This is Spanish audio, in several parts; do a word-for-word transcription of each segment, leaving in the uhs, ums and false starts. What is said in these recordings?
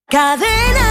Cadena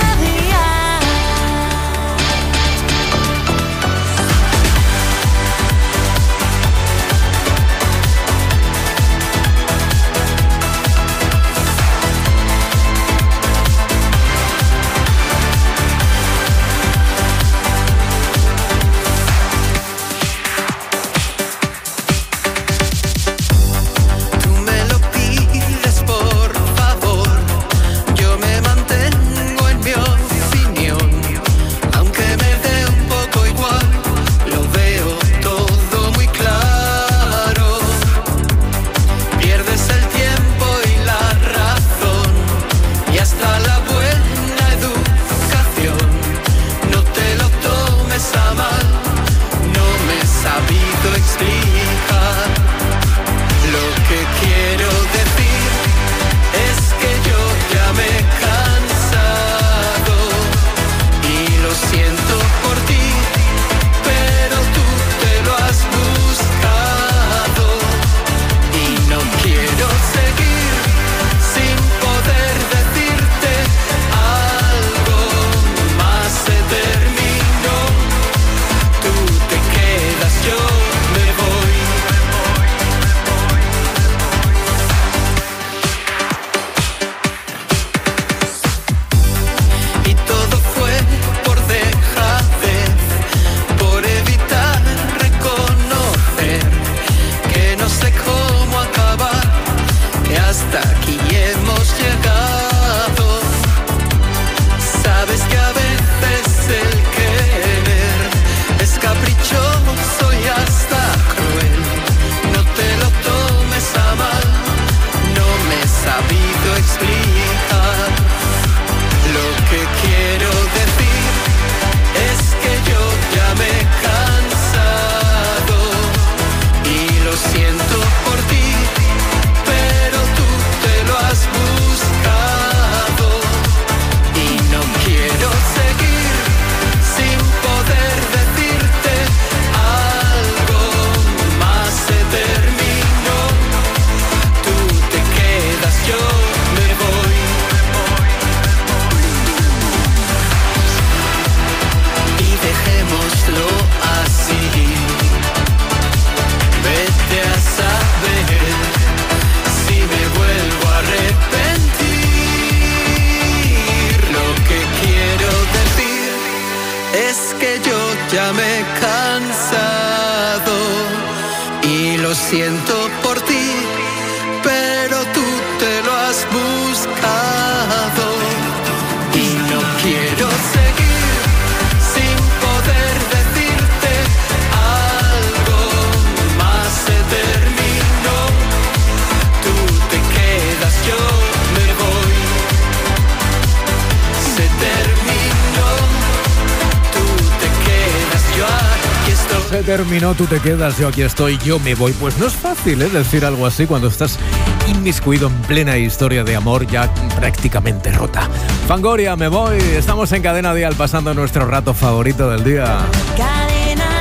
terminó, tú te quedas, yo aquí estoy, yo me voy. Pues no es fácil, ¿eh? Decir algo así cuando estás inmiscuido en plena historia de amor ya prácticamente rota. Fangoria, me voy. Estamos en Cadena Dial pasando nuestro rato favorito del día. Cadena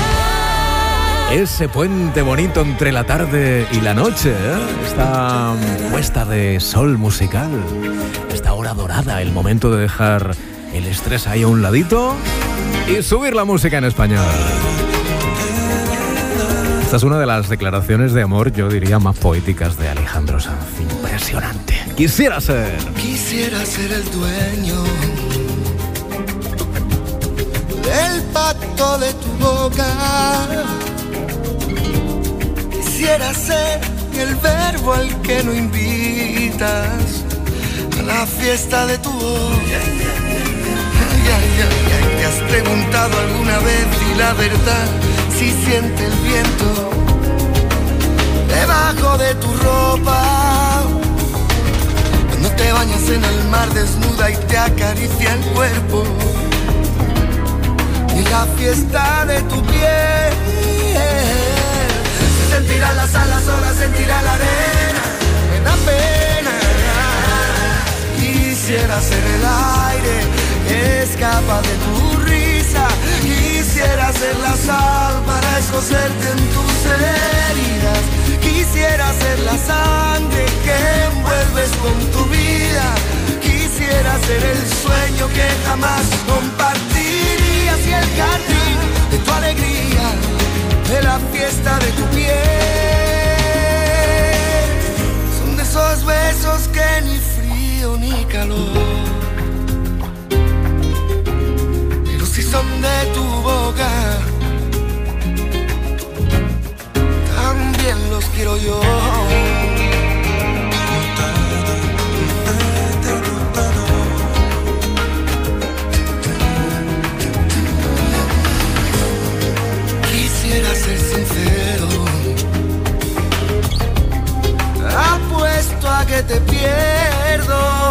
Dial. Ese puente bonito entre la tarde y la noche, ¿eh? Esta puesta de sol musical, esta hora dorada, el momento de dejar el estrés ahí a un ladito y subir la música en español. Esta es una de las declaraciones de amor, yo diría, más poéticas de Alejandro Sanz. Impresionante. Quisiera ser. Quisiera ser el dueño del pacto de tu boca. Quisiera ser el verbo al que no invitas a la fiesta de tu voz. ¿Te has preguntado alguna vez y la verdad si siente el viento debajo de tu ropa? Cuando te bañas en el mar desnuda y te acaricia el cuerpo, y la fiesta de tu piel. Se sentirá las alas solas, sentirá la arena, me da pena. Quisiera ser el aire que escapa de tu risa. Quisiera ser la sal para escocerte en tus heridas. Quisiera ser la sangre que envuelves con tu vida. Quisiera ser el sueño que jamás compartirías y el jardín de tu alegría, de la fiesta de tu piel. Son de esos besos que ni frío ni calor, pero si son de tu boca, también los quiero yo. Quisiera ser sincero, apuesto a que te pierdo.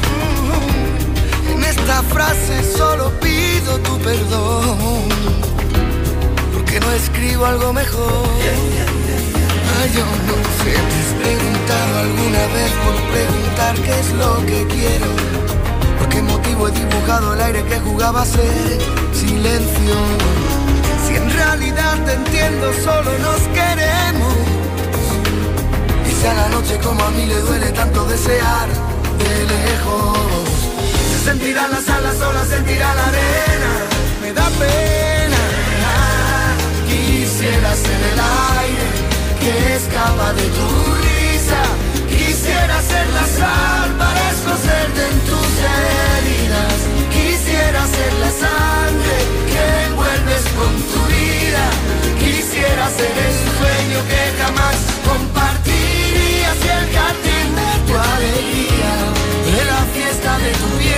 En esta frase solo pido tu perdón, porque no escribo algo mejor. Ay, yo no sé, te has preguntado alguna vez por preguntar qué es lo que quiero, por qué motivo he dibujado el aire que jugaba a ser silencio. Si en realidad te entiendo, solo nos queremos. Y si a la noche como a mí le duele tanto desear de lejos, se sentirán las alas, sola sentirá la arena. Me da pena. Quisiera ser el aire que escapa de tu risa. Quisiera ser la sal para escocerte en tus heridas. Quisiera ser la sangre que envuelves con tu vida. Quisiera ser el sueño que jamás compartirías y el jardín de tu alegría, de la fiesta de tu piel.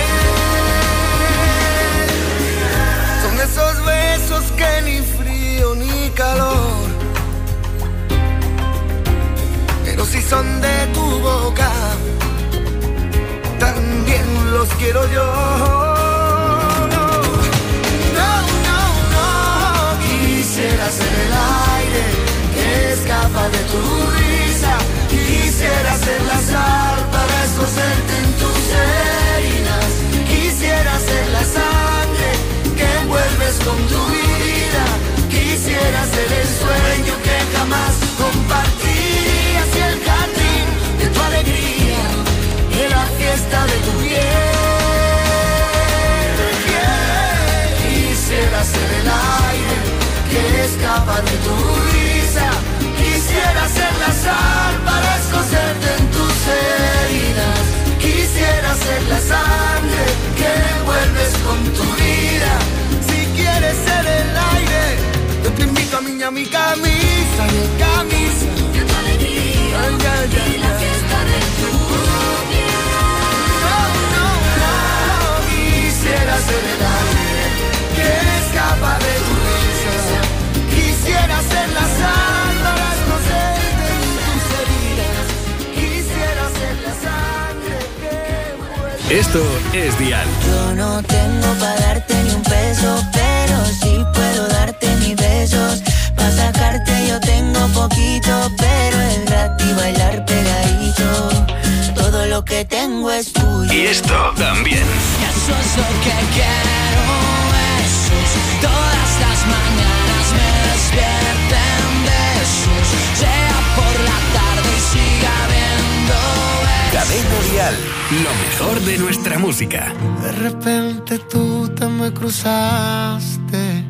Son esos besos que ni frío ni calor, pero si son de tu boca, también los quiero yo. Quisiera ser el aire que escapa de tu risa. Quisiera ser la sal para escocerte en tus heridas. Quisiera ser la sangre que envuelves con tu vida. Quisiera ser el sueño que jamás compartirías y el jardín de tu alegría, de la fiesta de tu piel. Quisiera ser el aire que escapa de tu risa. Quisiera ser la sal para escocerte en tus heridas. Quisiera ser la sangre que envuelves con tu vida. Si quieres ser el aire, yo te invito a mí, a mi camisa, mi camisa de tu alegría, ay, ay, ay, y la fiesta de tu piel. No, no, no. Quisiera ser el aire que escapa de tu risa. Quisiera ser la sal para escocerte en tus heridas. Quisiera ser la sangre que vuelve. Esto es Dial. Yo no tengo para darte ni un peso, pero sí puedo darte mis besos. Para sacarte yo tengo poquito, pero es gratis bailar pegadito. Todo lo que tengo es tuyo. Y esto también. Eso es lo que quiero, besos. Todas las mañanas me despierten besos. Sea por la tarde y siga viendo besos. Cadena Dial, lo mejor de nuestra música. De repente tú te me cruzaste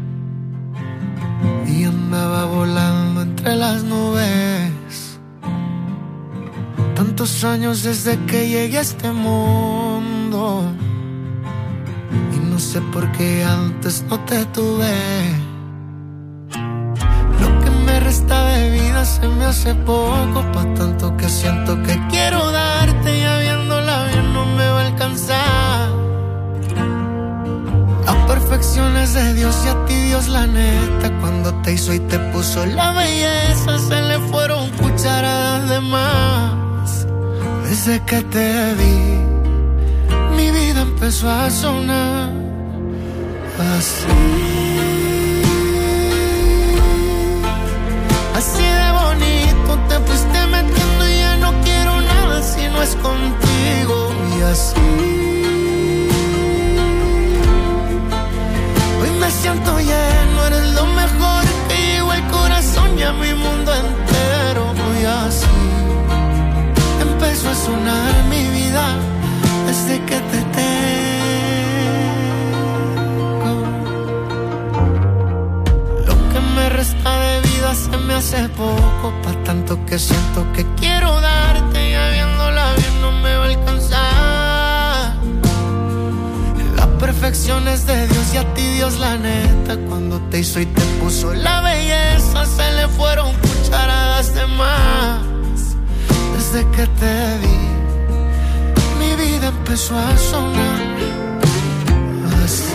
y andaba volando entre las nubes. Tantos años desde que llegué a este mundo y no sé por qué antes no te tuve. Lo que me resta de vida se me hace poco, pa' tanto que siento que quiero darte y viéndola bien no me va a alcanzar. A perfecciones de Dios y a ti Dios la neta, cuando te hizo y te puso la belleza se le fueron cucharadas de más. Desde que te vi mi vida empezó a sonar así, así de bonito te fuiste metiendo y ya no quiero nada si no es contigo. Y así hoy me siento lleno, eres lo mejor que llegó al corazón y a mi mundo entero. Y así empezó a sonar mi vida desde que te tengo. hace poco, pa' tanto que siento que quiero darte, ya viéndola bien no me va a alcanzar. La perfección es de Dios y a ti Dios la neta, cuando te hizo y te puso la belleza, se le fueron cucharadas de más. Desde que te vi, mi vida empezó a sonar así.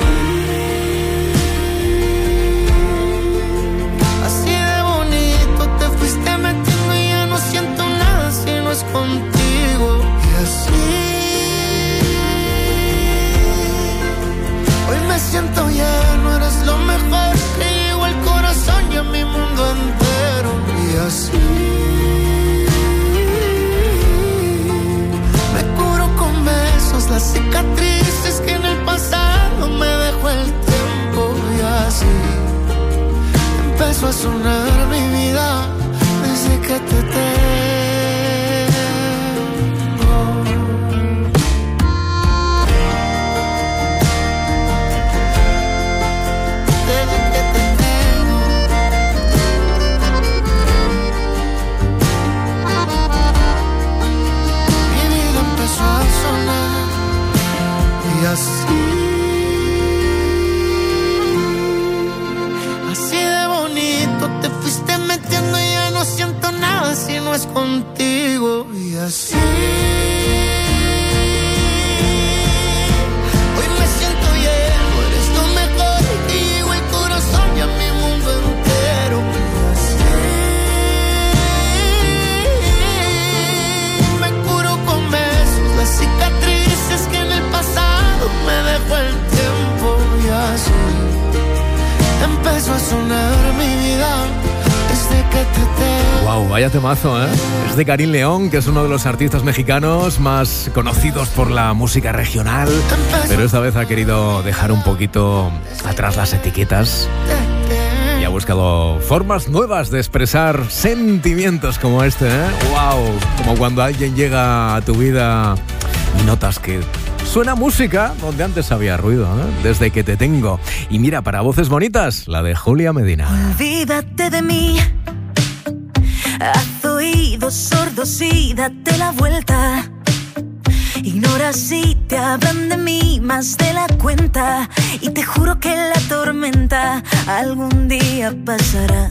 Siento nada si no es contigo. Y así hoy me siento lleno, eres lo mejor que llegó al corazón y a mi mundo entero. Y así me curo con besos las cicatrices que en el pasado me dejó el tiempo. Y así empezó a sonar mi vida desde que te tengo. Desde que te tengo. Mi vida empezó a sonar y así. Así de bonito te fuiste metiendo y ya no siento nada si no es contigo. Y así hoy me siento lleno, eres lo mejor que llegó al corazón y a mi mundo entero. Y así me curo con besos las cicatrices que en el pasado me dejó el tiempo. Y así empezó a sonar mi vida desde que te tengo. Wow, vaya temazo, ¿eh? Es de Karim León, que es uno de los artistas mexicanos más conocidos por la música regional, pero esta vez ha querido dejar un poquito atrás las etiquetas y ha buscado formas nuevas de expresar sentimientos como este, ¿eh? Wow, como cuando alguien llega a tu vida y notas que suena música donde antes había ruido, ¿eh? Desde que te tengo. Y mira, para voces bonitas, la de Julia Medina. Olvídate de mí, haz oídos sordos y date la vuelta. Ignora si te hablan de mí más de la cuenta, y te juro que la tormenta algún día pasará.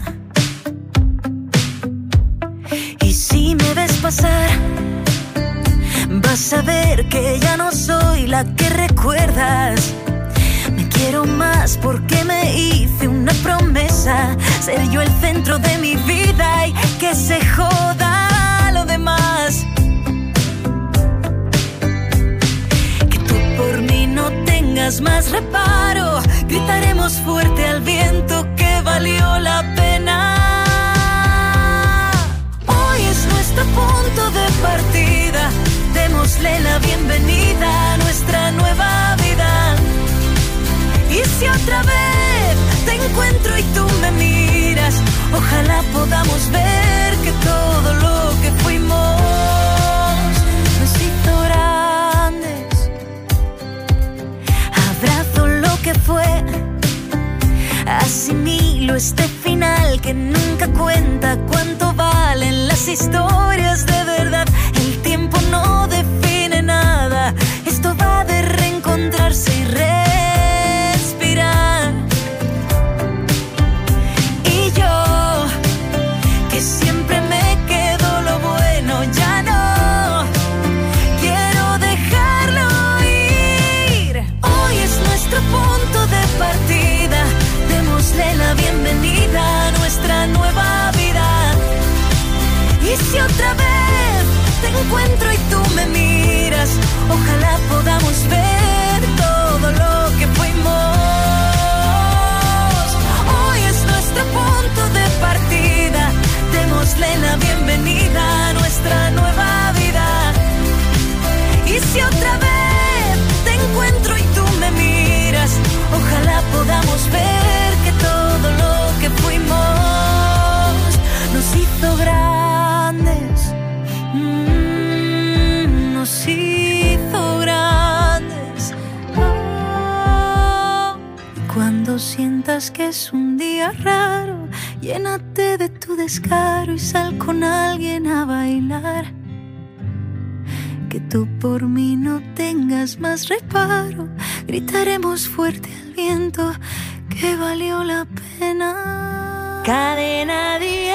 Y si me ves pasar, vas a ver que ya no soy la que recuerdas. Me quiero más porque me hice una promesa, ser yo el centro de mi vida y que se joda lo demás. Que tú por mí no tengas más reparo, gritaremos fuerte al viento que valió la pena. Hoy es nuestro punto de partida, démosle la bienvenida a nuestra nueva vida. Y si otra vez te encuentro y tú me miras, ojalá podamos ver que todo lo que fuimos nos hizo grandes. Abrazo lo que fue, asimilo este final que nunca cuenta cuánto valen las historias de verdad. El tiempo no define nada, esto va de reencontrarse y respirar. Y yo, que siempre me quedo lo bueno, ya no quiero dejarlo ir. Hoy es nuestro punto de partida, démosle la bienvenida a nuestra nueva vida. Y si otra vez te encuentro y tú me miras, ojalá podamos ver todo lo que fuimos. Hoy es nuestro punto de partida, démosle la bienvenida a nuestra nueva vida. Y si otra vez te encuentro y tú me miras, ojalá podamos ver que todo lo que fuimos nos hizo grandes. Mm, nos hizo grandes. Oh. Cuando sientas que es un día raro, llénate de tu descaro y sal con alguien a bailar. Que tú por mí no tengas más reparo, gritaremos fuerte al viento que valió la pena. Cadena Dial.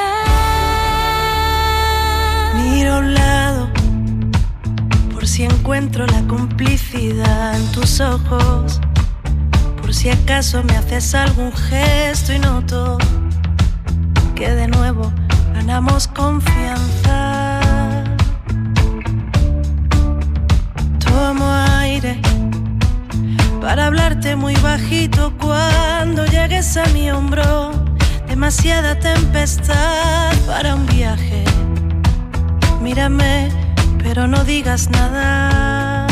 Miro a un lado por si encuentro la complicidad en tus ojos. Por si acaso me haces algún gesto y noto que de nuevo ganamos confianza. Tomo aire para hablarte muy bajito cuando llegues a mi hombro. Demasiada tempestad para un viaje. Mírame, pero no digas nada.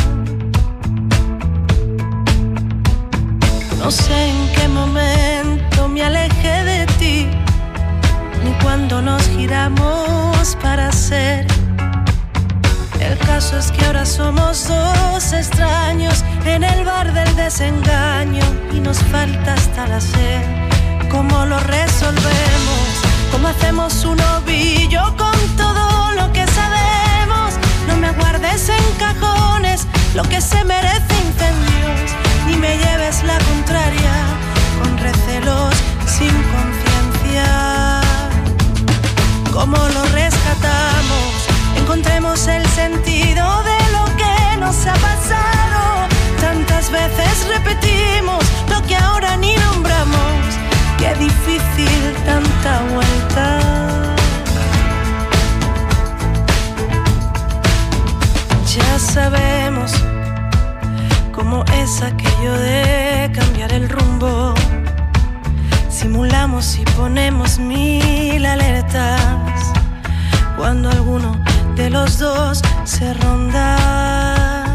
No sé en qué momento me alejé de ti, ni cuando nos giramos para ser. El caso es que ahora somos dos extraños en el bar del desengaño y nos falta hasta la sed. ¿Cómo lo resolvemos? ¿Cómo hacemos un ovillo con todo lo que sabemos? No me guardes en cajones lo que se merece incendios, ni me lleves la contraria con recelos sin conciencia. ¿Cómo lo rescatamos? Encontremos el sentido de lo que nos ha pasado. Tantas veces repetimos lo que ahora ni nombramos. Qué difícil tanta vuelta. Ya sabemos cómo es aquello de cambiar el rumbo. Simulamos y ponemos mil alertas cuando alguno de los dos se ronda.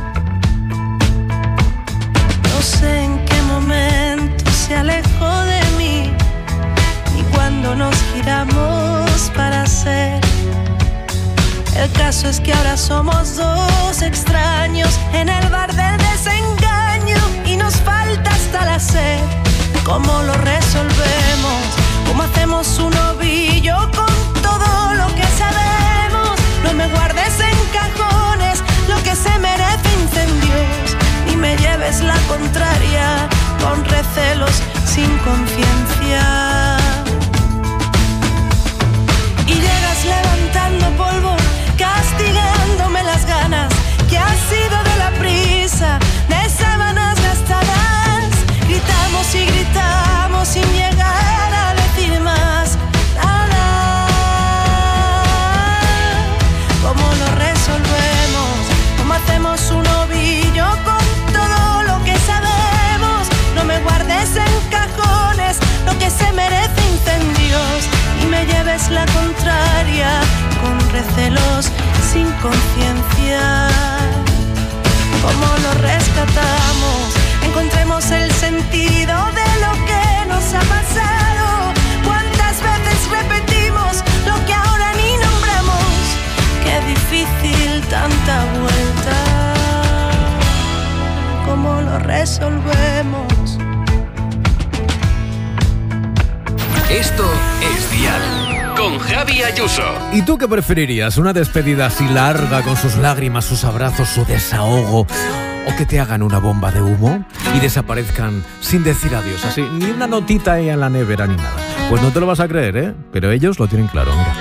No sé en qué momento se alejó de mí, ni cuando nos giramos para ser. El caso es que ahora somos dos extraños en el bar del desengaño y nos falta hasta la sed. ¿Cómo lo resolvemos? ¿Cómo hacemos un ovillo con todo lo que sabemos? No me guardes en cajones lo que se merece incendios, ni me lleves la contraria con recelos sin conciencia. Y llegas levantando polvo, castigándome las ganas que ha sido de la prisa, de sábanas gastadas. Gritamos y gritamos sin llegar a decir más nada. ¿Cómo lo resolvemos? ¿Cómo hacemos un ovillo con todo lo que sabemos? No me guardes en cajones lo que se merece incendios, y me lleves la contraria con recelos sin conciencia. ¿Cómo lo rescatamos? Encontremos el sentido de lo que nos ha pasado. ¿Cuántas veces repetimos lo que ahora ni nombramos? Qué difícil tanta vuelta. ¿Cómo lo resolvemos? Esto es Dial con Javi Ayuso. ¿Y tú qué preferirías? ¿Una despedida así larga con sus lágrimas, sus abrazos, su desahogo? ¿O que te hagan una bomba de humo y desaparezcan sin decir adiós? Así, ni una notita ahí en la nevera ni nada. Pues no te lo vas a creer, ¿eh? Pero ellos lo tienen claro, mira.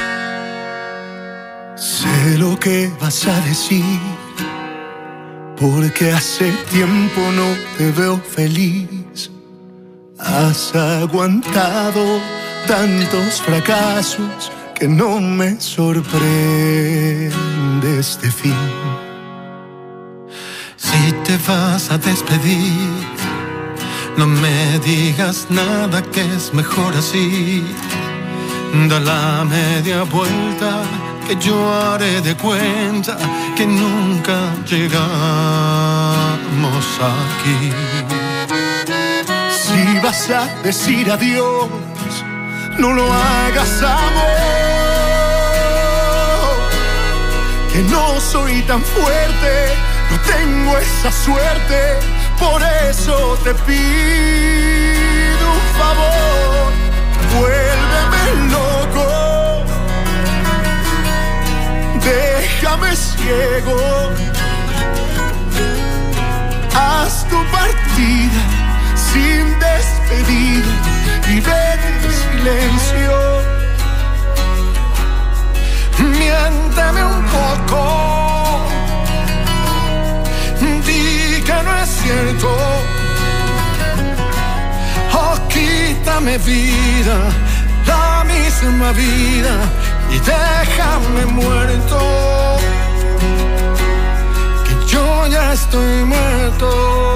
Sé lo que vas a decir, porque hace tiempo no te veo feliz. Has aguantado tantos fracasos que no me sorprende este fin. Si te vas a despedir, no me digas nada, que es mejor así. Da la media vuelta, que yo haré de cuenta que nunca llegamos aquí. Si vas a decir adiós, no lo hagas, amor, que no soy tan fuerte, no tengo esa suerte, por eso te pido ciego. Haz tu partida sin despedida y vete en silencio. Miénteme un poco, di que no es cierto. Oh, quítame vida, la misma vida, y déjame muerto, que yo ya estoy muerto.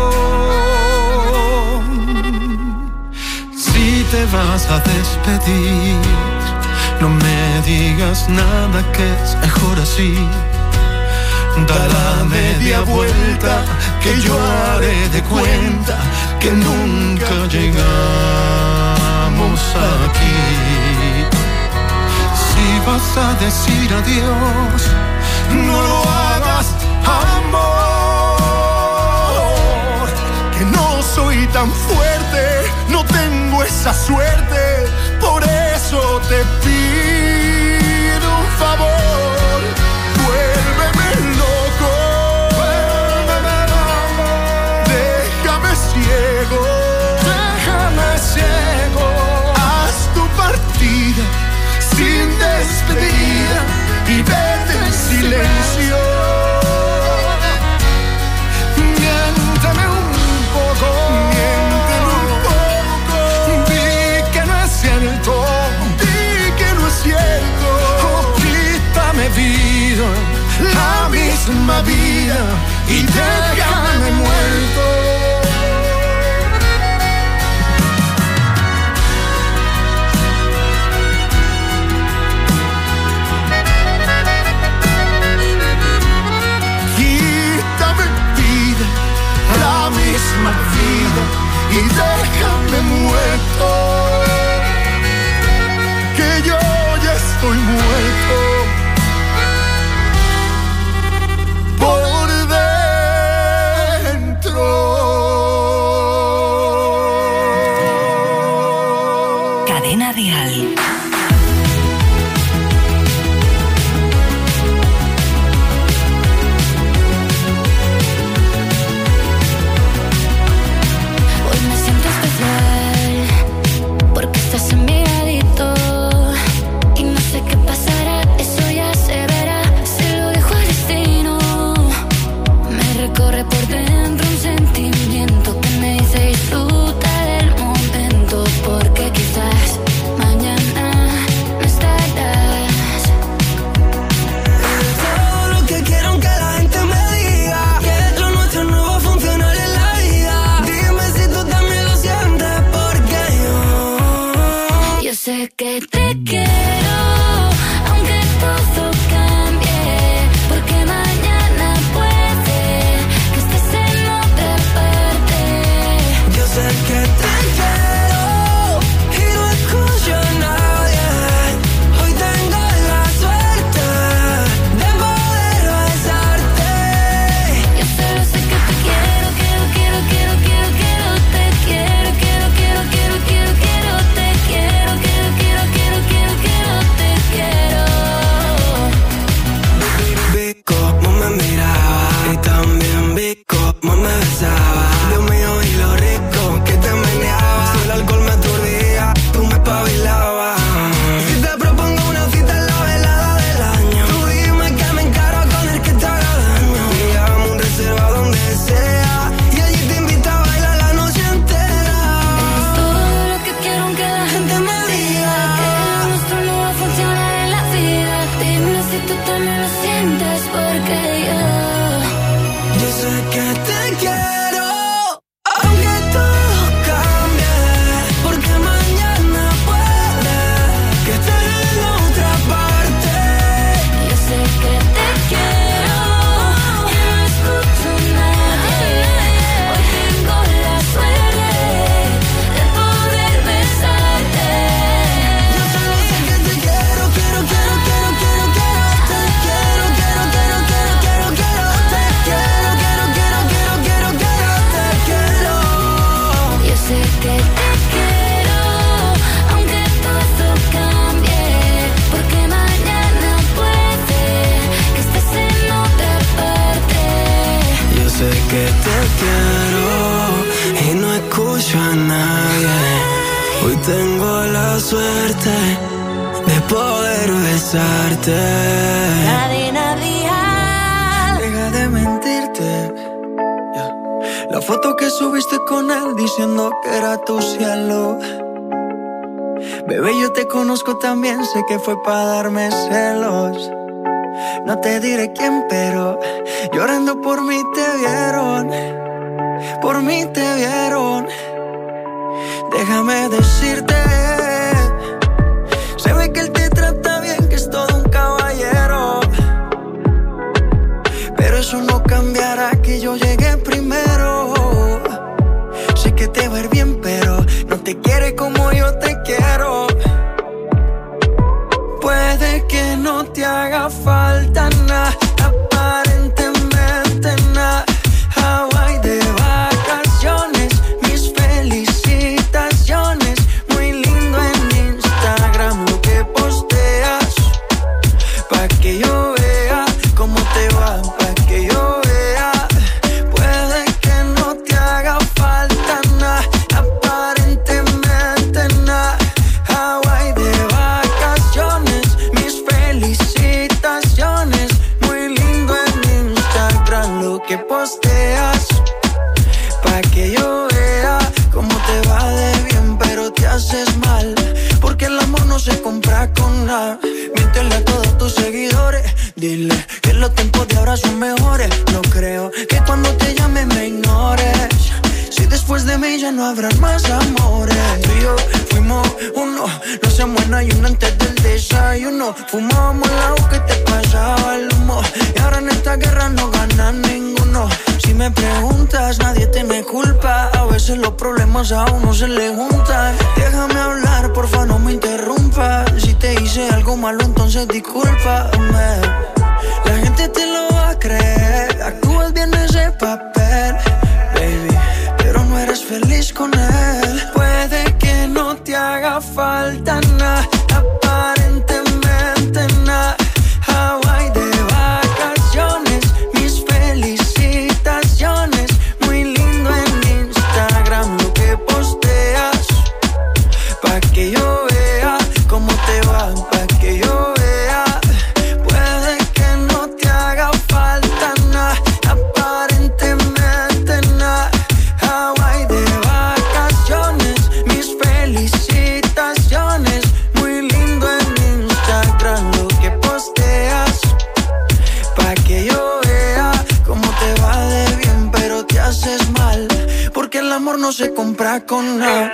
Si te vas a despedir, no me digas nada, que es mejor así. Da la media vuelta, que yo haré de cuenta que nunca llegamos aquí. Si vas a decir adiós, no lo hagas, amor, que no soy tan fuerte, no tengo esa suerte, por eso te pido un favor, vuélveme loco, vuélveme loco, déjame ciego, déjame ciego, haz tu partida sin despedida y vete en silencio. Miénteme un poco, miénteme un poco, di que no es cierto, di que no es cierto. Oh, quítame vida, la misma vida, y déjame muerto. La misma vida y déjame muerto, que yo ya estoy muerto por dentro. Cadena Dial. Porque quizás mañana escucho a nadie. Hoy tengo la suerte de poder besarte. Cadena Dial. Deja de mentirte. Yeah. La foto que subiste con él diciendo que era tu cielo. Bebé, yo te conozco también, sé que fue para darme celos. No te diré quién, pero llorando por mí te vieron. Por mí te vieron. Déjame decirte, se ve que él te trata bien, que es todo un caballero. Pero eso no cambiará que yo llegué primero. Sé que te va a ir bien, pero no te quiere como yo te quiero. Puede que no te haga falta nada, aparentemente nada. Hawaii de vacaciones, mis felicitaciones. Muy lindo en Instagram lo que posteas, pa' que yo vea cómo te va, pa' que yo vea. Puede que no te haga falta nada, aparentemente nada. Hawaii de vacaciones, mis felicitaciones. Muy lindo en Instagram lo que posteas, pa' que yo vea cómo te va de bien, pero te haces mal, porque el amor no se compra con nada. Miéntele a todos tus seguidores, dile que los tiempos de ahora son mejores. No creo que cuando te llame me ignores, si después de mí ya no habrán más amores. Tú y yo fuimos uno, no se muera y uno antes del desayuno. Fumábamos el agua que te pasaba el humo, y ahora en esta guerra no gana ninguno. Si me preguntas, nadie tiene culpa, a veces los problemas a uno se le juntan. Déjame hablar, porfa, no me interrumpas. Si te hice algo malo, entonces discúlpame. La gente te lo va a creer, actúas bien ese papel, baby, pero no eres feliz con él. Puede que no te haga falta nada, aparentemente nada. Hawaii de vacaciones, mis felicitaciones. Muy lindo en Instagram lo que posteas, pa' que yo vea cómo te va, pa' que yo vea. Puede que no te haga falta nada, aparentemente nada. Hawaii de vacaciones, mis felicitaciones. Muy lindo en Instagram lo que posteas, pa' que yo vea cómo te va de bien, pero te haces mal, porque el amor no se compra con nada.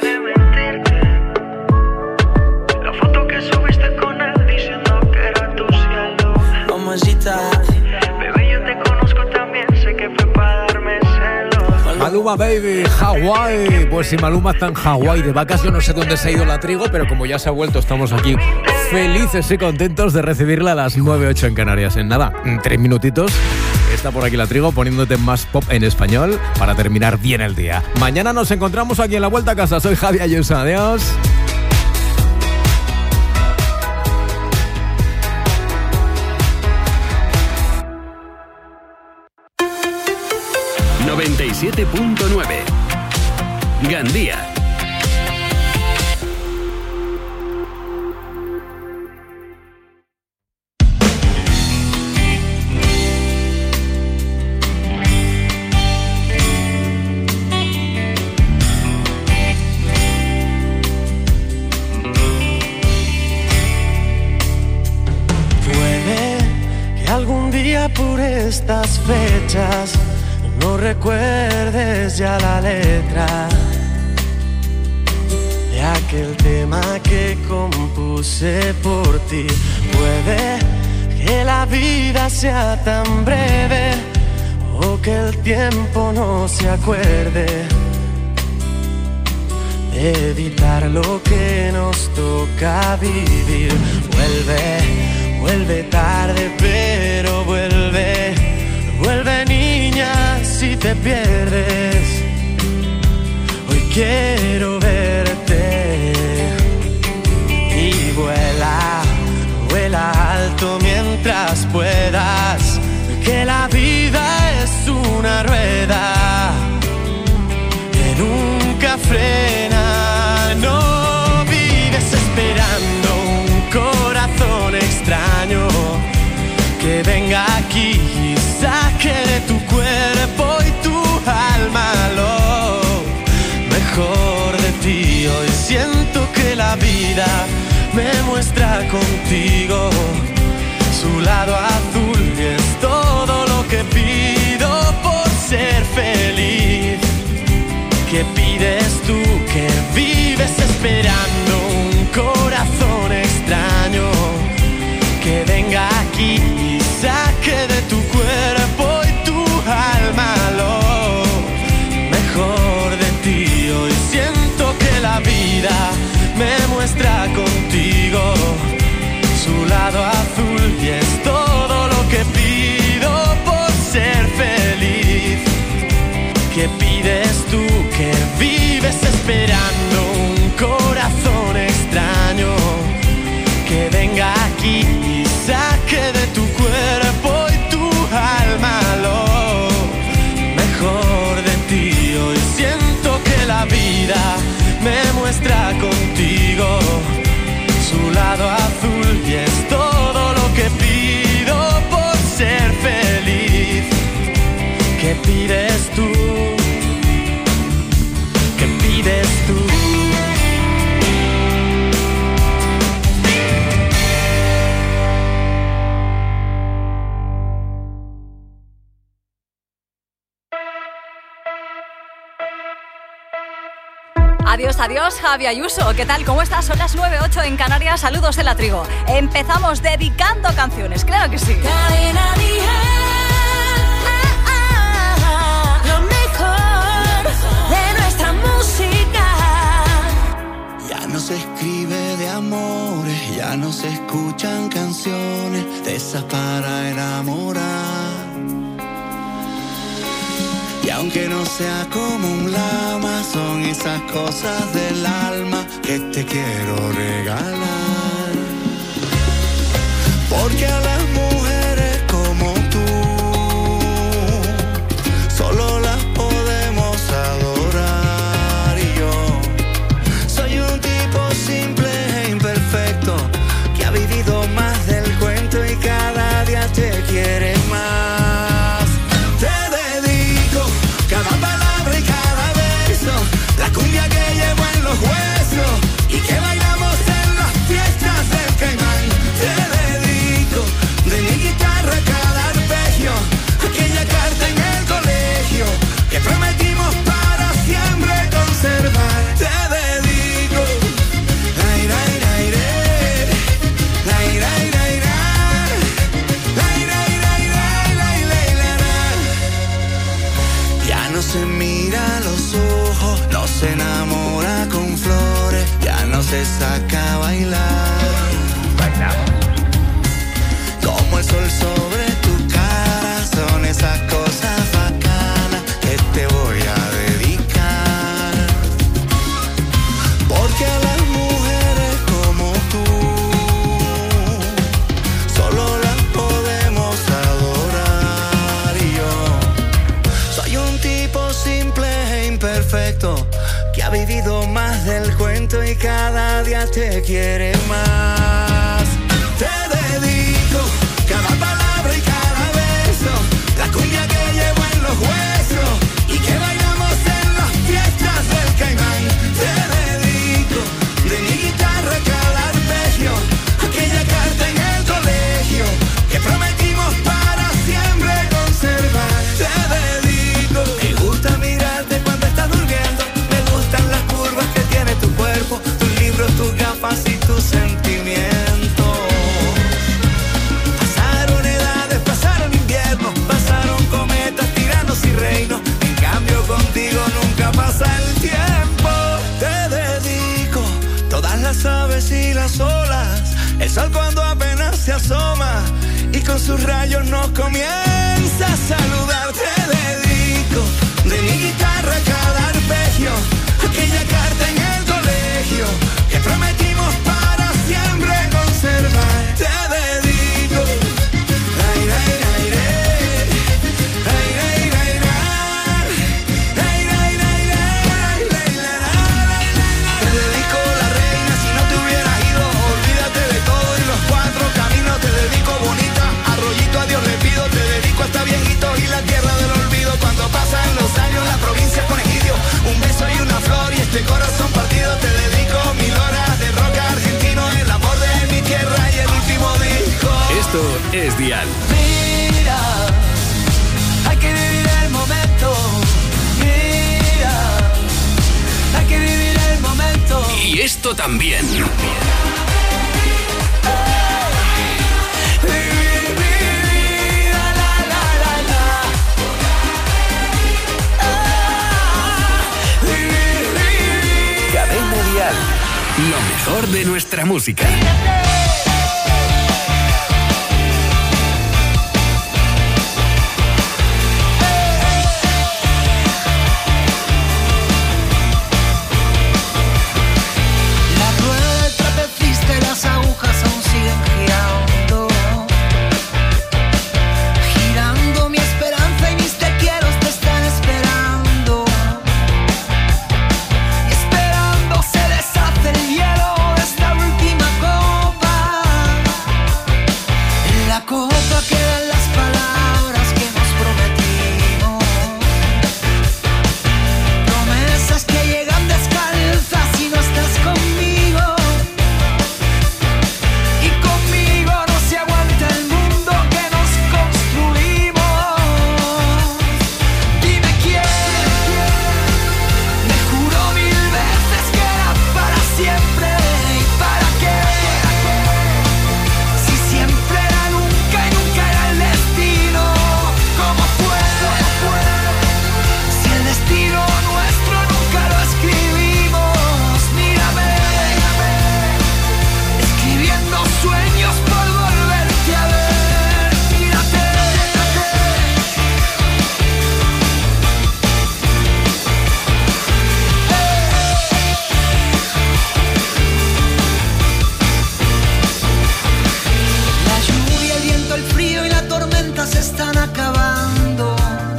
La foto que subiste con él diciendo que era tu cielo. Mamacita, bebé, yo te conozco también, sé que fue para darme celos. Maluma Baby, Hawái. Pues si Maluma está en Hawái de vacas, yo no sé dónde se ha ido la Trigo, pero como ya se ha vuelto, estamos aquí felices y contentos de recibirla a las nueve ocho en Canarias. En nada, en tres minutitos está por aquí la Trigo poniéndote más pop en español para terminar bien el día. Mañana nos encontramos aquí en la vuelta a casa. Soy Javi Ayuso. Adiós. noventa y siete punto nueve Gandía. Puede que algún día por estas fechas no recuerdes ya la letra de aquel tema que compuse por ti. Puede que la vida sea tan breve o que el tiempo no se acuerde de evitar lo que nos toca vivir. Vuelve, vuelve tarde, pero vuelve. Vuelve, niña, si te pierdes. Hoy quiero verte. Y vuela, vuela alto mientras puedas, que la vida es una rueda que nunca frena. la vida me muestra contigo su lado azul y es todo lo que pido por ser feliz. ¿Qué pides tú que vives esperando un corazón extraño que venga aquí y saque de tu cuerpo y tu alma lo mejor de ti? Hoy siento que la vida me muestra contigo su lado azul y es todo lo que pido por ser feliz. ¿Qué pides tú que vives esperando un corazón extraño que venga aquí y saque de tu cuerpo y tu alma lo mejor de ti? Hoy siento que la vida me muestra contigo su lado azul y es todo lo que pido por ser feliz. ¿Qué pides tú? ¿Qué pides tú? Adiós, adiós, Javi Ayuso. ¿Qué tal? ¿Cómo estás? Son las nueve ocho en Canarias. Saludos de La Trigo. Empezamos dedicando canciones, claro que sí. Cadena Dial, lo mejor de nuestra música. Ya no se escribe de amores, ya no se escuchan canciones de esas para enamorar. Y aunque no sea como un lama, son esas cosas del alma que te quiero regalar. Porque a las mujeres como tú solo las podemos adorar. Y yo soy un tipo simple e imperfecto que ha vivido más del cuento y cada día te quiere más. Cada palabra y cada verso, la cumbia que llevo en los huesos y que bailamos en las fiestas del Caimán. Te dedico de mi guitarra cada arpegio, aquella carta en el colegio que prometimos para siempre conservar. Te dedico la ira, ira, ira, la ira, ira, ira, la ira, ira, ira, la ira, ira. Ya no se mira a los ojos, no se enamora con flores, ya no se saca a bailar. Bailamos. Como el sol sobre tu cara, son esas cosas bacanas que te voy a dedicar. Porque a las mujeres como tú solo las podemos adorar. Y yo soy un tipo simple e imperfecto que ha vivido más del cuento y cada día te quiere más. Te dedico cada palabra y cada verso, la cumbia que llevo en los huesos y que bailamos en las fiestas del Caimán. Te dedico de mi guitarra cada arpegio, aquella carta en el colegio que prometimos para siempre conservar. Te dedico. Me gusta mirarte cuando estás durmiendo, me gustan las curvas que tiene tu cuerpo, tus libros, tus gafas y tus sentimientos. Pasaron edades, pasaron inviernos, pasaron cometas, tiranos y reinos. En cambio contigo nunca pasa el tiempo. Te dedico todas las aves y las olas, el sol cuando apenas se asoma y con sus rayos nos comienza a saludar. Te dedico de mi guitarra cada arpegio, aquella carta en el colegio que prometimos para siempre conservar. Te dedico la ira, ira, ira, la ira, ira, ira, la ira, ira, ira, la ira, ira. Te dedico la reina, si no te hubieras ido, olvídate de todo y los cuatro caminos. Te dedico bonita, arroyito a Dios le pido. Te dedico hasta viejito y la tierra del olvido. Cuando pasan los años la provincia pone gidio, un beso y una flor y este es Dial. Mira, hay que vivir el momento. Mira, hay que vivir el momento. Y esto también. Cadena Dial. Lo mejor de nuestra música. Las agujas aún siguen girando, girando mi esperanza y mis te quiero te están esperando. Y esperando se deshace el hielo de esta última copa. En la copa quedan las palabras que nos prometimos, promesas que llegan descalzas y no estás conmigo. Se están acabando,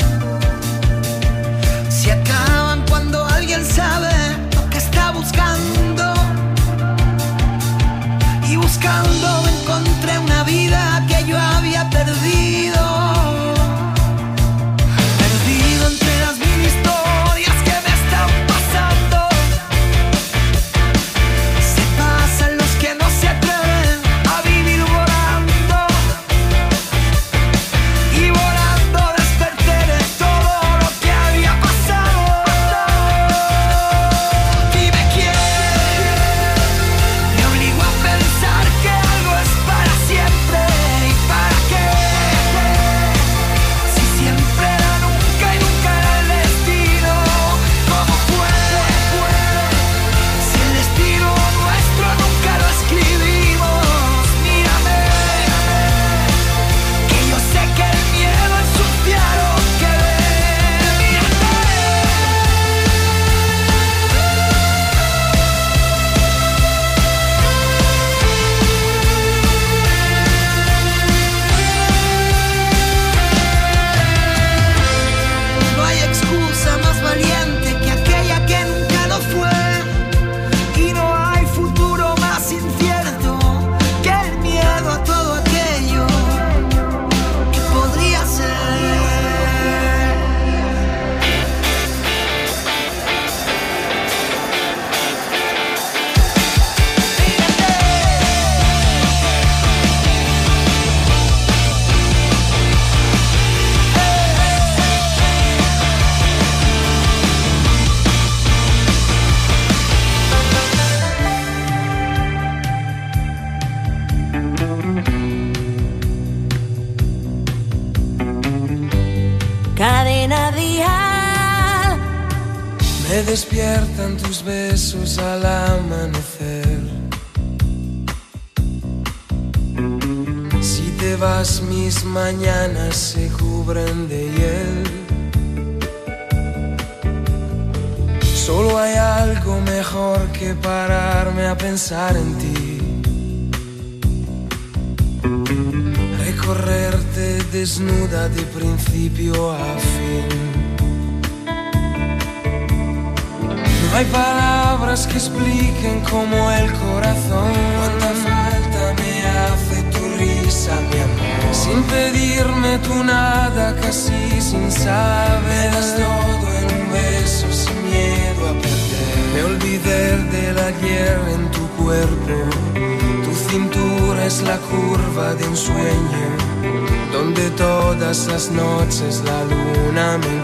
se acaban cuando alguien sabe lo que está buscando. Y buscando encontré una vida que yo había perdido, perdido entre las mil historias que me están pasando. Se pasan los que no se atreven a vivir volando. Cadena Dial. Me despiertan tus besos al amanecer. Si te vas mis mañanas se cubren de hiel. Solo hay algo mejor que pararme a pensar en ti. Recorrerte desnuda de principio a fin. No hay palabras que expliquen como el corazón. Cuánta falta me hace tu risa, mi amor. Sin pedirme tú nada, casi sin saber. Me das todo en un beso, sin miedo a perder. Me olvidé del ayer en tu cuerpo. Tu cintura es la curva de un sueño, donde todas las noches la luna me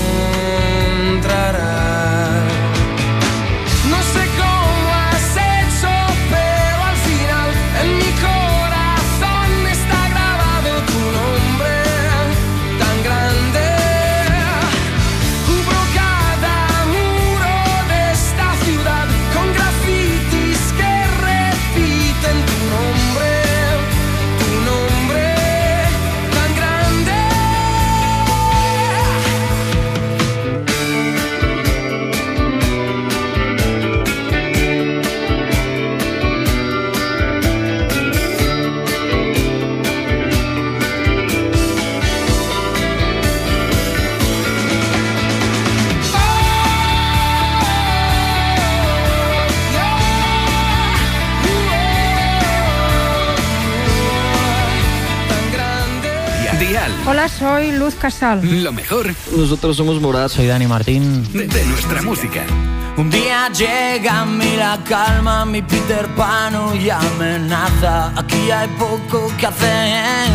encontrará. No sé cómo has hecho, pero al final en mi corazón está grabado tu nombre tan grande. Cubro cada muro de esta ciudad con grafitis que repiten tu nombre, tu nombre tan grande. Dial. Hola, soy Luz Casal. Lo mejor Nosotros somos Morat. Soy Dani Martín. de, de nuestra música. Un día llega a mí la calma, mi Peter Pan y amenaza. Aquí hay poco que hacer.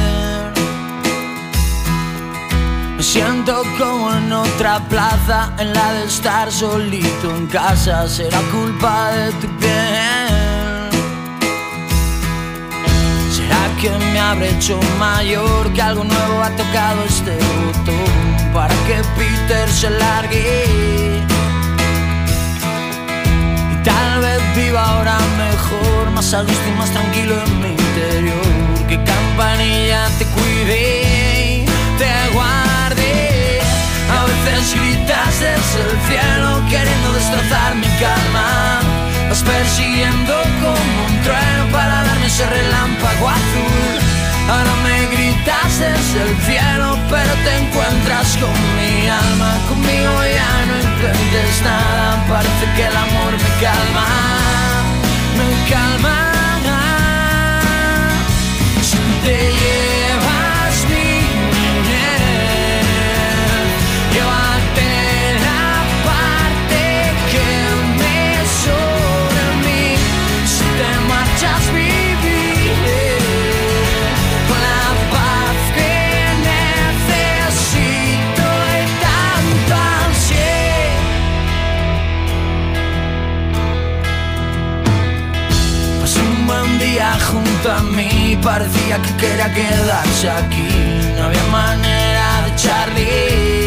Me siento como en otra plaza, en la de estar solito en casa. Será culpa de tu piel. ¿Será que me habré hecho mayor, que algo nuevo ha tocado este botón para que Peter se largue? Y tal vez viva ahora mejor, más a gusto y más tranquilo en mi interior. Que Campanilla te cuide, te guarde. A veces gritas desde el cielo queriendo destrozar mi calma. Vas persiguiendo como un trueno para darme ese relámpago azul. Ahora me gritas desde el cielo, pero te encuentras con mi alma. Conmigo ya no intentes nada, parece que el amor me calma, me calma. Si te llevas mi mujer, llévate la parte que me sobra a mí. Si te marchas viviré con la paz que necesito y tanto ansié. Pasé un buen día junto a mí, parecía que quería quedarse aquí. No había manera de echarle.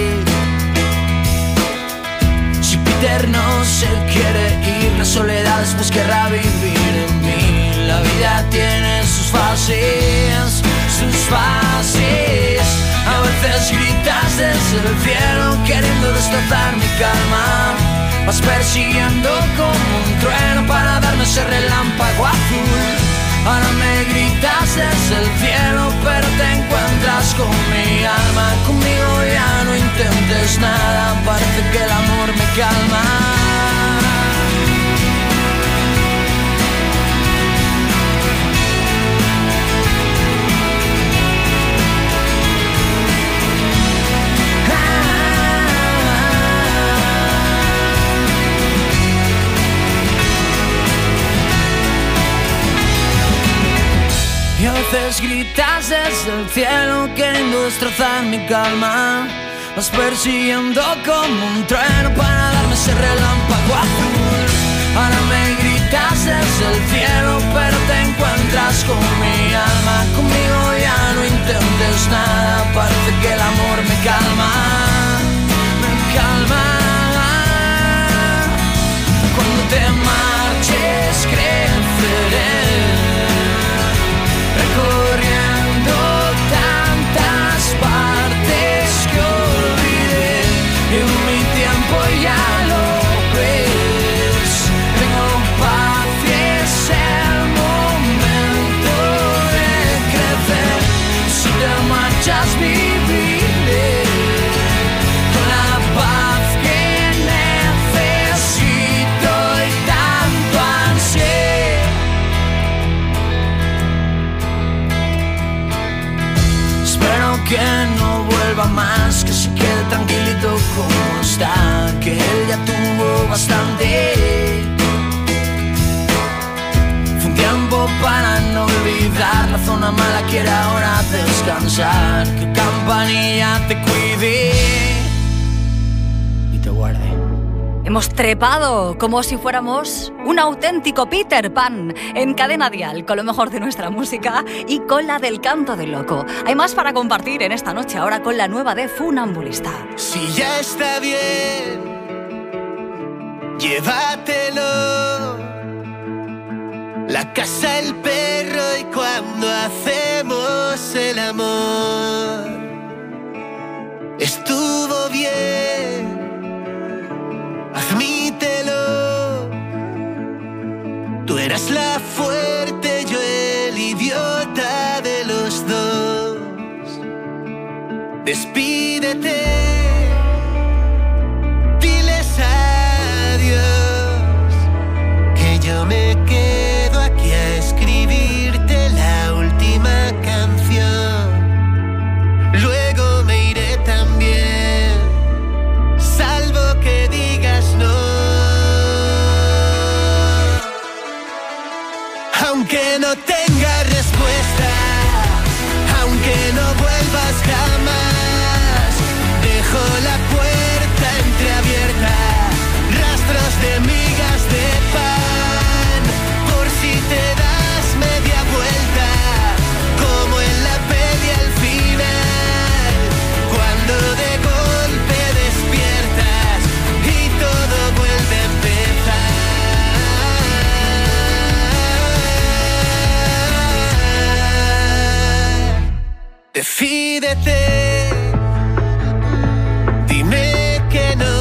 Si Peter no se quiere ir, la soledad después querrá vivir en mí. La vida tiene sus fases, sus fases. A veces gritas desde el cielo queriendo destrozar mi calma. Vas persiguiendo como un trueno para darme ese relámpago azul. Ahora me gritas desde el cielo, pero te encuentras con mi alma. Conmigo ya no intentes nada, parece que el amor me calma. Y a veces gritas desde el cielo queriendo destrozar mi calma. Vas persiguiendo como un trueno para darme ese relámpago azul. Ahora me gritas desde el cielo, pero te encuentras con mi alma. Conmigo ya no intentes nada, parece que el amor me calma, me calma. Cuando te marches creceré, recorriendo tantas partes que olvidé. Y mi tiempo ya lo ves. Tengo paz y es el momento de crecer. Si te marchas viviré con la paz que necesito y tanto ansié. Que no vuelva más, que se quede tranquilito como está, que él ya tuvo bastante. Fue un tiempo para no olvidar quiere ahora descansar. Que campanilla te cuide y te guarde. Hemos trepado como si fuéramos un auténtico Peter Pan en Cadena Dial, con lo mejor de nuestra música y con la del canto del loco. Hay más para compartir en esta noche, ahora con la nueva de Funambulista. Si ya está bien, llévatelo. La casa, el perro y cuando hacemos el amor. Estuvo bien, admítelo. Tú eras la fuerte, yo el idiota de los dos. Despídete, diles adiós, que yo me quedo aquí a escribirte la última canción. Luego me iré también, salvo que digas no. Aunque no tenga respuesta, aunque no vuelvas jamás, dejo la puerta entreabierta, rastros de migas de pan, por si te das media vuelta, como en la peli al final, cuando de golpe despiertas y todo vuelve a empezar. Decídete, dime que no,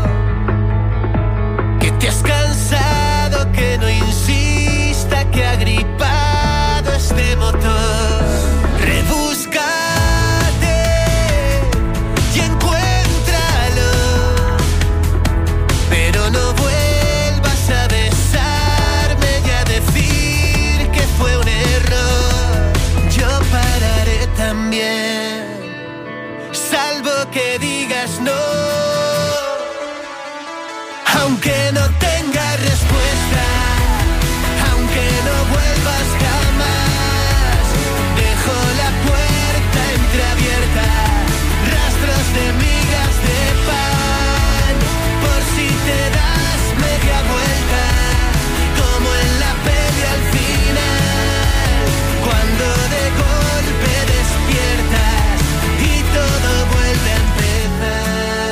que te has cansado, que no insista, que ha gripado este motor. Rebúscate y encuéntralo, pero no vuelvas a besarme y a decir que fue un error. Yo pararé también, salvo que digas no. Aunque no tenga respuesta, aunque no vuelvas jamás, dejo la puerta entreabierta, rastros de migas de pan, por si te das media vuelta, como en la peli al final, cuando de golpe despiertas y todo vuelve a empezar.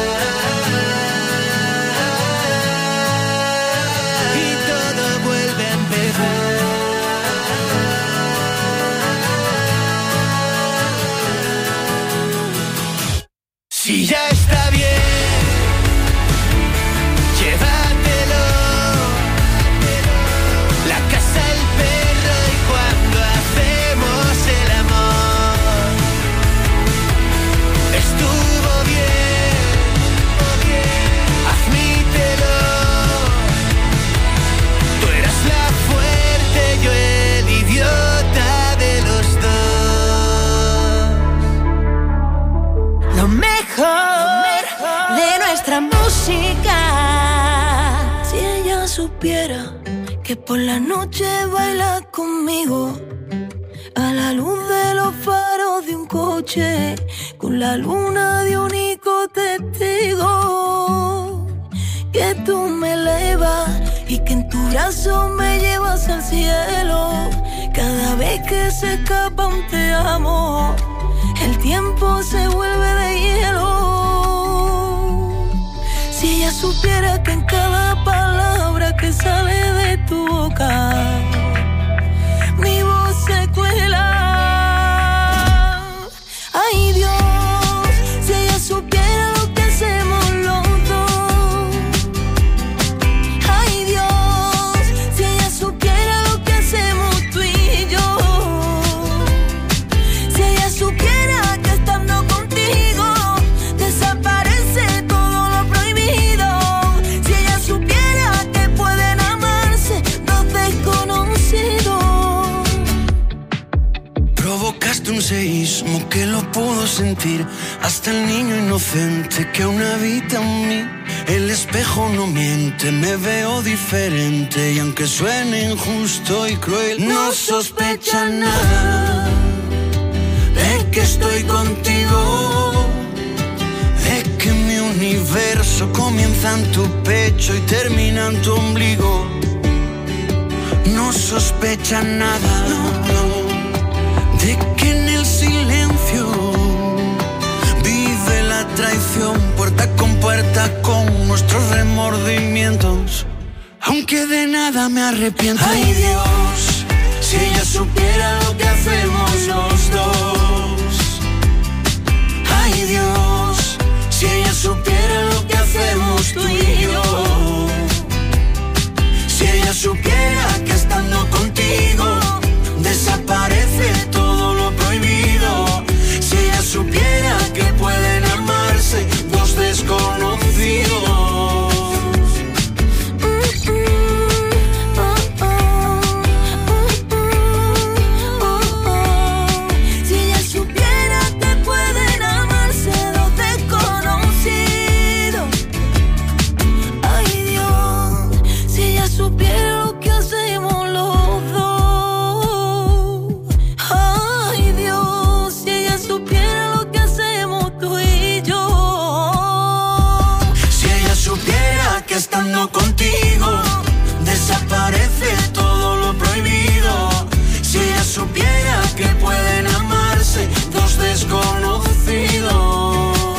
Y todo vuelve a empezar. Si ya está bien, llévatelo. La casa, el perro y cuando hacemos el amor. Estuvo bien, admítelo. Tú eras la fuerte, yo el idiota de los dos. Lo mejor de nuestra música. Si ella supiera que por la noche baila conmigo, a la luz de los faros de un coche, con la luna de único testigo, que tú me elevas y que en tu brazo me llevas al cielo. Cada vez que se escapa un te amo, el tiempo se vuelve de hielo. Si ella supiera que en cada palabra que sale de tu boca, mi voz se cuela. Ay Dios, si ella supiera lo que hacemos los dos. Ay Dios, si ella supiera lo que hacemos tú y yo. Si ella supiera que estando contigo desaparece todo lo prohibido. Si ella supiera que pueden amarse dos desconocidos. Provocaste un seísmo que lo puedo sentir, hasta el niño inocente que aún habita en mí. El espejo no miente, me veo diferente y aunque suene injusto y cruel, no sospecha nada. que estoy contigo. Es que mi universo comienza en tu pecho y termina en tu ombligo. No sospechas nada, no, no, de que en el silencio vive la traición, puerta con puerta con nuestros remordimientos. Aunque de nada me arrepiento. Ay Dios, si ella supiera lo que hacemos los dos. Ay Dios, si ella supiera lo que hacemos tú y yo. Si ella supiera que estando contigo desaparece todo lo prohibido. Si ella supiera que pueden amarse dos desconocidos. Estando contigo desaparece todo lo prohibido. Si ella supiera que pueden amarse dos desconocidos.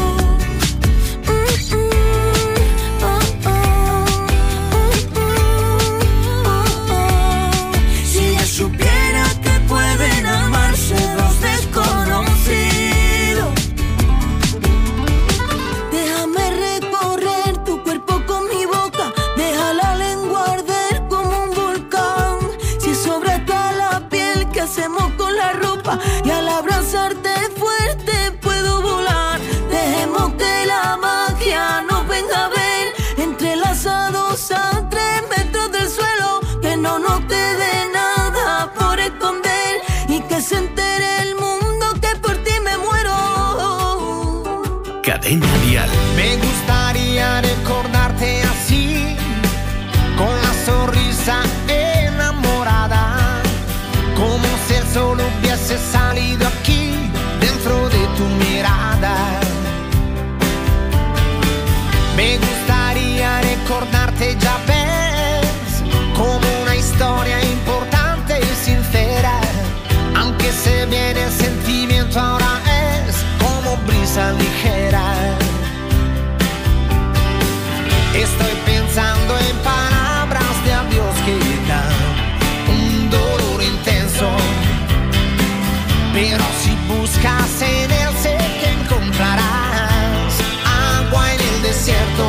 Si ella supiera que pueden amarse dos desconocidos. Déjame recorrer tu cuerpo con mi boca, deja la lengua arder como un volcán. Si sobra hasta la piel, ¿qué hacemos con la ropa? Y al abrazarte fuerte puedo volar. Dejemos que la magia nos venga a ver, entrelazados a tres metros del suelo. Que no nos quede nada por esconder y que se entere el mundo que por ti me muero. Cadena Dial. Me gustaría recordarte así, con la sonrisa enamorada, como si el sol hubiese salido aquí, dentro de tu mirada. Me gustaría recordarte, ya ves, como una historia importante y sincera, aunque se viene el sentimiento ahora es como brisa ligera. Estoy pensando en palabras de adiós que dan un dolor intenso, pero si buscas en él sé que encontrarás agua en el desierto.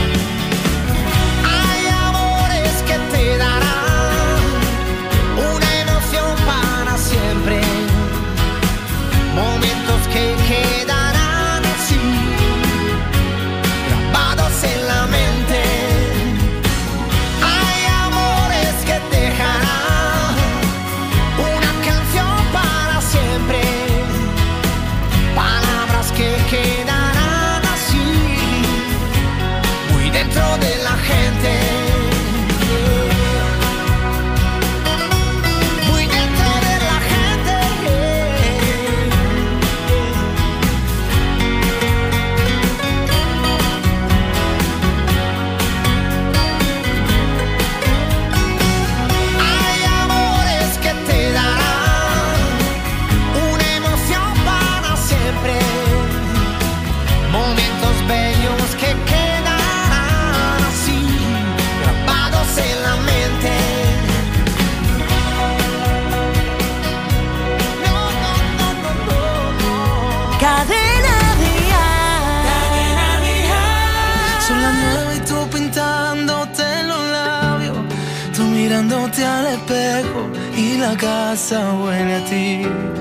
Hay amores que te darán una emoción para siempre, momentos que quedarán así, grabados en la mente. Hay amores que dejarán una canción para siempre, palabras que quedarán así, muy dentro de la gente. Muy dentro de la gente. Hay amores que te darán una emoción para siempre, momentos bellos que quedarán así, grabados en la mente. No, no, no, no, no, no. Cadena Dial. Son las nueve y tú pintándote los labios, tú mirándote al espejo y la casa huele a ti.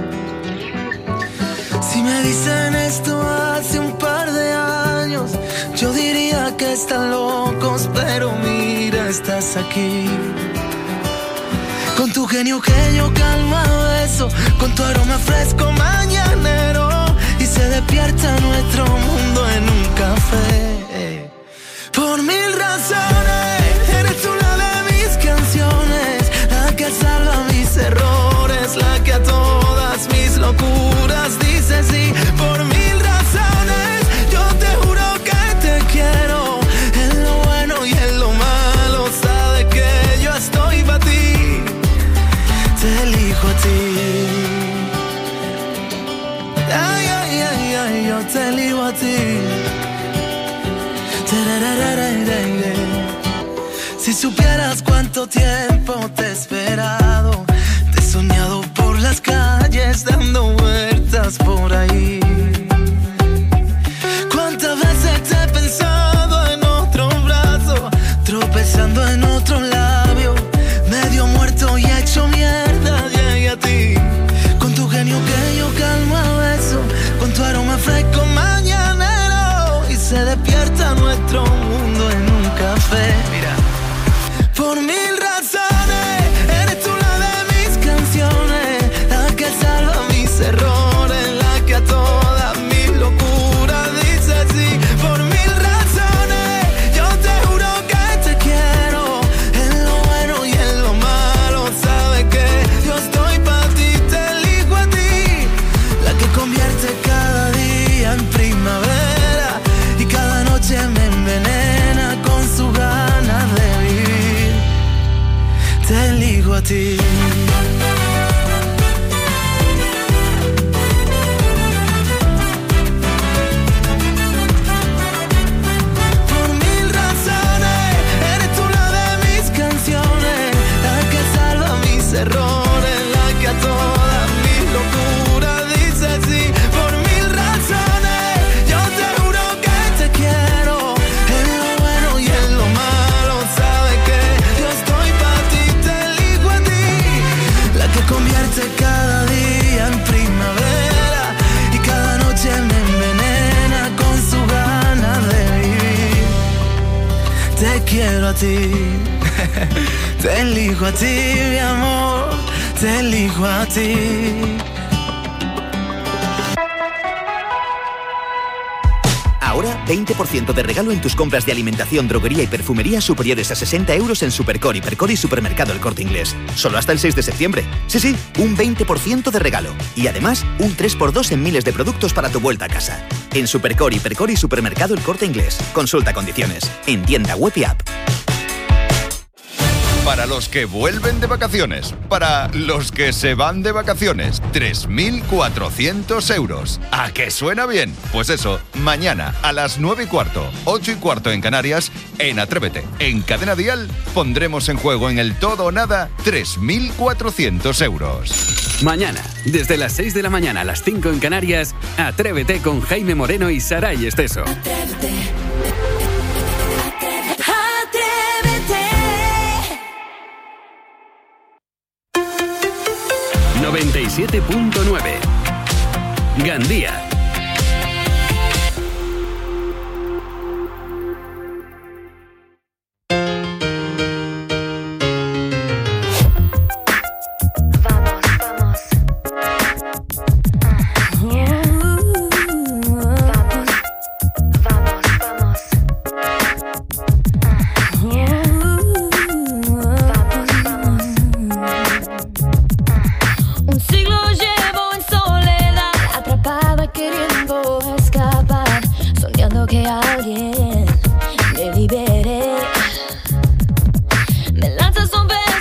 Si me dicen esto hace un par de años, yo diría que están locos, pero mira, estás aquí. Con tu genio que yo calma eso, con tu aroma fresco mañanero, y se despierta nuestro mundo en un café. Por mil razones, eres tú la de mis canciones, la que salva mis errores, la que a todas mis locuras dice ¿Cuánto tiempo te he esperado? Te he soñado por las calles, dando vueltas por ahí. ¿Cuántas veces te he pensado en otro brazo, tropezando en otro labio, medio muerto y hecho mierda? Llegué a ti, con tu genio que yo calmo a beso, con tu aroma fresco mañanero, y se despierta nuestro mundo en un café. Mira. Por mil razones, eres tú la de mis canciones, la que salva mis errores, la que a todas mis locuras dice sí. Por mil razones, yo te juro que te quiero, en lo bueno y en lo malo. Sabes que yo estoy para ti, te elijo a ti, la que convierte cada día en primavera y cada noche me envenena con su ganas de vivir. Te elijo a ti. Por mil razones, eres tú la de mis canciones, la que salva mis errores, la que a todas mis locuras dice sí. Por mil razones, yo te juro que te quiero, en lo bueno y en lo malo. Sabes que yo estoy para ti, te elijo a ti, la que convierte cada día en primavera y cada noche me envenena con su ganas de vivir. Te quiero a ti, te elijo a ti, mi amor, te elijo a ti. Ahora, veinte por ciento de regalo en tus compras de alimentación, droguería y perfumería superiores a sesenta euros en Supercore, Hipercore y Supermercado El Corte Inglés. Solo hasta el seis de septiembre. Sí, sí, un veinte por ciento de regalo. Y además, un tres por dos en miles de productos para tu vuelta a casa. En Supercore, Hipercore y Supermercado El Corte Inglés. Consulta condiciones. En tienda web y app. Para los que vuelven de vacaciones, para los que se van de vacaciones, tres mil cuatrocientos euros. ¿A qué suena bien? Pues eso, mañana a las nueve y cuarto, ocho y cuarto en Canarias, en Atrévete, en Cadena Dial, pondremos en juego en el todo o nada tres mil cuatrocientos euros. Mañana, desde las seis de la mañana a las cinco en Canarias, Atrévete con Jaime Moreno y Saray Esteso. Atrévete. noventa y siete punto nueve. Gandía,